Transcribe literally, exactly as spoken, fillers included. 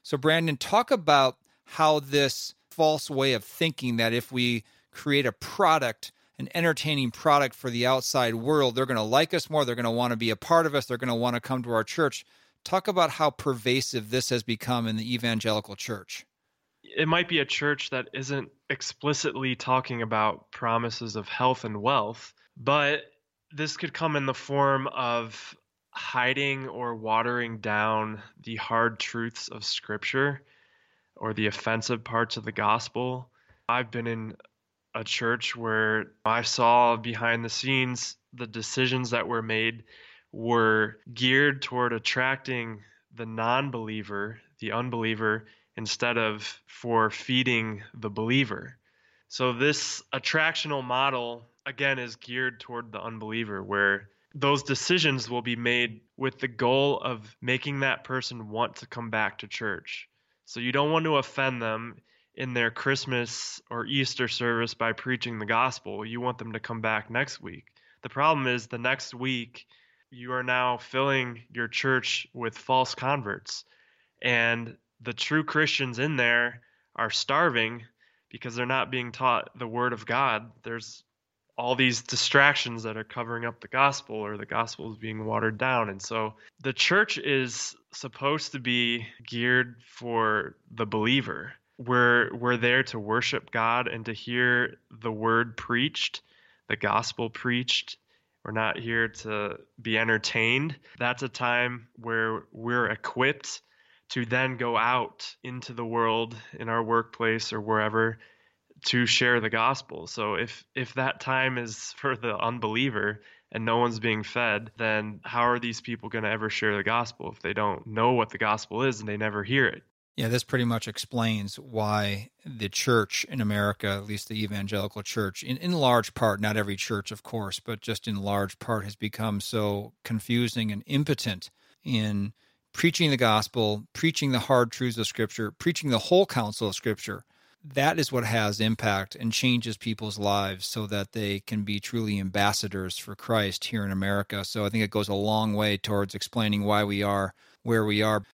So Brandon, talk about how this false way of thinking that if we create a product, an entertaining product for the outside world, they're going to like us more, they're going to want to be a part of us, they're going to want to come to our church. Talk about how pervasive this has become in the evangelical church. It might be a church that isn't explicitly talking about promises of health and wealth, but this could come in the form of hiding or watering down the hard truths of Scripture or the offensive parts of the gospel. I've been in a church where I saw behind the scenes the decisions that were made were geared toward attracting the non-believer, the unbeliever, instead of for feeding the believer. So this attractional model, again, is geared toward the unbeliever, where those decisions will be made with the goal of making that person want to come back to church. So you don't want to offend them in their Christmas or Easter service by preaching the gospel. You want them to come back next week. The problem is the next week, you are now filling your church with false converts. And the true Christians in there are starving because they're not being taught the word of God. There's all these distractions that are covering up the gospel, or the gospel is being watered down. And so the church is supposed to be geared for the believer. We're, we're there to worship God and to hear the word preached, the gospel preached. We're not here to be entertained. That's a time where we're equipped to then go out into the world, in our workplace or wherever, to share the gospel. So if if that time is for the unbeliever and no one's being fed, then how are these people going to ever share the gospel if they don't know what the gospel is and they never hear it? Yeah, this pretty much explains why the church in America, at least the evangelical church, in, in large part, not every church, of course, but just in large part, has become so confusing and impotent in preaching the gospel, preaching the hard truths of Scripture, preaching the whole counsel of Scripture. That is what has impact and changes people's lives so that they can be truly ambassadors for Christ here in America. So I think it goes a long way towards explaining why we are where we are.